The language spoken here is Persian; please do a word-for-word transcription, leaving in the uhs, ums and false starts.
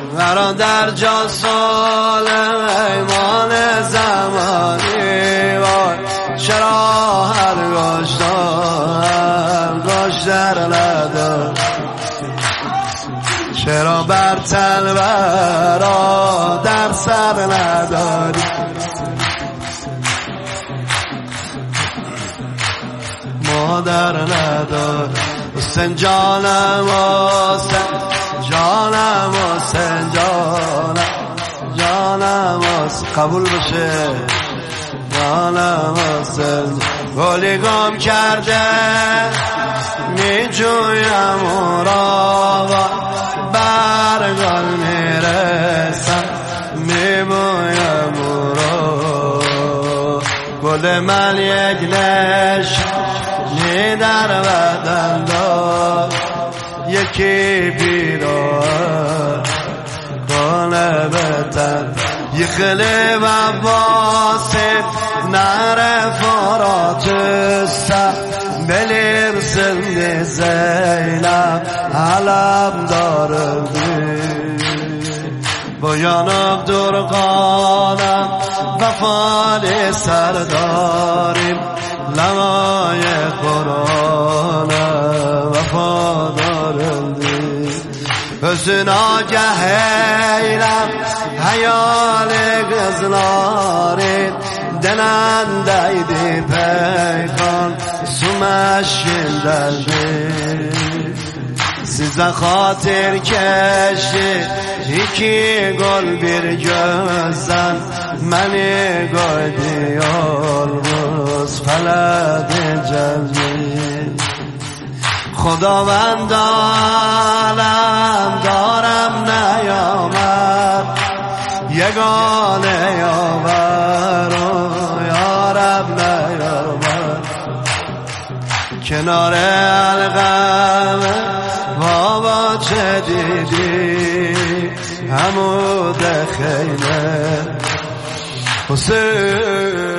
قرار در جان سال ایمان زمانی وای چرا هر گشتار گشتر ندار چرا بر تن برا در سر نداری مادر ندار حسین جانم حسین جانم حسین جانم جانم حسین قبول بشه جانم حسین گلی گم کرده می جویم او را برگل می رسم می بویم او را گل من یک نشانی در بدن دار یکی بیرار کنه بتن یخلی و باسم نر فرات سر بلیم سند زینب علم داردی بایانم درقانم وفال سرداریم لمای قرآنم وفادارم حسن آگه ایرم حیال گزنارید دنن دایدی پیکان سمشین دردی سیزن خاطر کشی یکی گل bir gözden منی گردی آلوز فلد جلدی خداوند عالم دارم نیامد یگانه یاور و یارب نیامد کنار القم بابا چه دیدی همود خیمه حسین